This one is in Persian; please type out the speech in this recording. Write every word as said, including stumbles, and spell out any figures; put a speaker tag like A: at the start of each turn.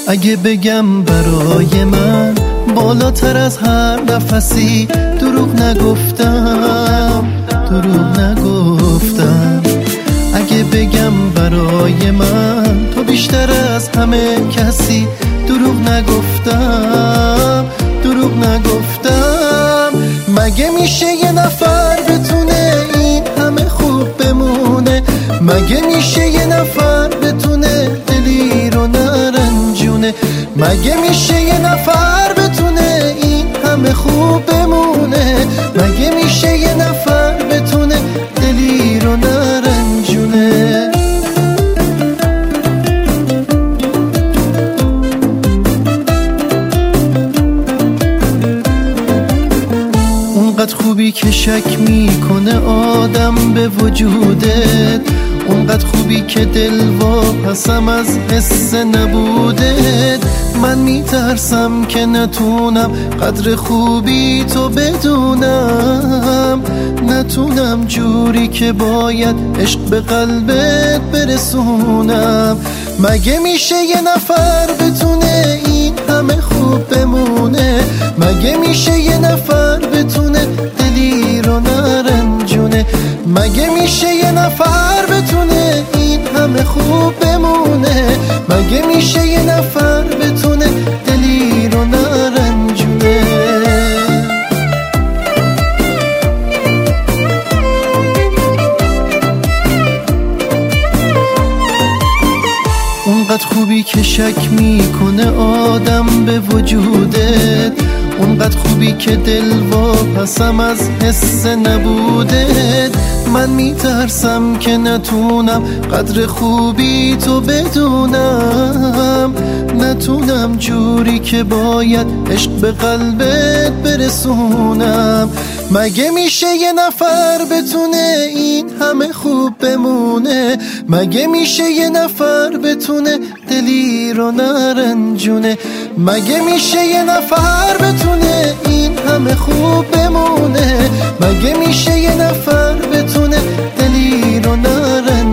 A: اگه بگم برای من بالاتر از هر نفسی، دروغ نگفتم دروغ نگفتم. اگه بگم برای من تو بیشتر از همه کسی، دروغ نگفتم دروغ نگفتم. مگه میشه یه نفر بتونه این همه خوب بمونه؟ مگه میشه یه نفر بتونه دلی رو نرنجونه؟ مگه میشه یه نفر بتونه این همه خوب بمونه؟ مگه میشه یه نفر بتونه دلی رو نرنجونه؟ اونقدر خوبی که شک میکنه آدم به وجودت، اونقدر خوبی که دل واپسم از حس نبودت. من میترسم که نتونم قدر خوبی تو بدونم، نتونم جوری که باید عشق به قلبت برسونم. مگه میشه یه نفر بتونه این همه خوب بمونه؟ مگه میشه یه نفر بتونه دلی رو نرنجونه؟ مگه میشه یه نفر بتونه این همه خوب بمونه؟ مگه میشه یه نفر بتونه دلی رو نرنجونه؟ اونقدر خوبی که شک میکنه آدم به وجودت، اونقدر خوبی که دل واپسم از حس نبودت. من میترسم که نتونم قدر خوبی تو بدونم، نتونم جوری که باید عشق به قلبت برسونم. مگه میشه یه نفر بتونه این همه خوب بمونه؟ مگه میشه یه نفر بتونه دلی رو نرنجونه؟ مگه میشه یه نفر بتونه این همه خوب بمونه؟ مگه میشه یه نفر بتونه دلی رو نرنجونه؟